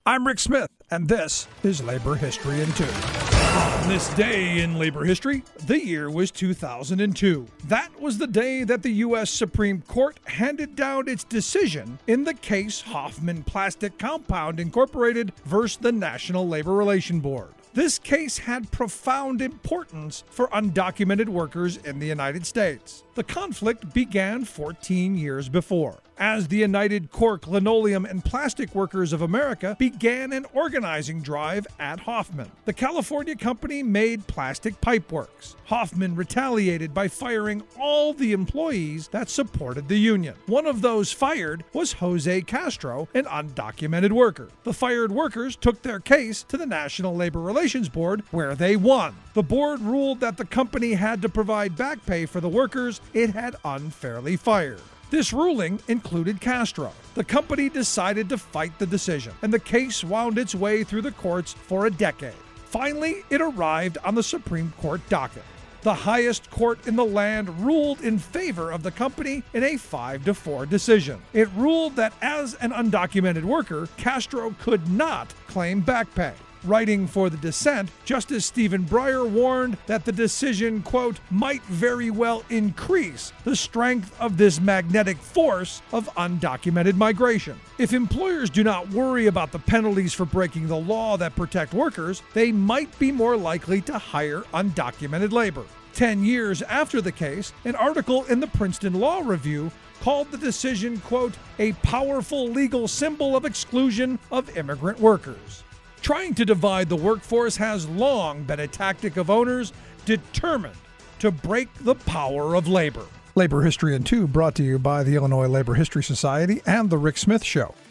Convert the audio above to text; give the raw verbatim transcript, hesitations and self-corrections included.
I'm Rick Smith, and this is Labor History in Two. On this day in labor history, the year was two thousand two. That was the day that the U S Supreme Court handed down its decision in the case Hoffman Plastic Compound Incorporated versus the National Labor Relations Board. This case had profound importance for undocumented workers in the United States. The conflict began fourteen years before, as the United Cork Linoleum and Plastic Workers of America began an organizing drive at Hoffman. The California company made plastic pipeworks. Hoffman retaliated by firing all the employees that supported the union. One of those fired was Jose Castro, an undocumented worker. The fired workers took their case to the National Labor Relations Board, where they won. The board ruled that the company had to provide back pay for the workers it had unfairly fired. This ruling included Castro. The company decided to fight the decision, and the case wound its way through the courts for a decade. Finally, it arrived on the Supreme Court docket. The highest court in the land ruled in favor of the company in a five to four decision. It ruled that as an undocumented worker, Castro could not claim back pay. Writing for the dissent, Justice Stephen Breyer warned that the decision, quote, might very well increase the strength of this magnetic force of undocumented migration. If employers do not worry about the penalties for breaking the law that protect workers, they might be more likely to hire undocumented labor. Ten years after the case, an article in the Princeton Law Review called the decision, quote, a powerful legal symbol of exclusion of immigrant workers. Trying to divide the workforce has long been a tactic of owners determined to break the power of labor. Labor History in Two brought to you by the Illinois Labor History Society and The Rick Smith Show.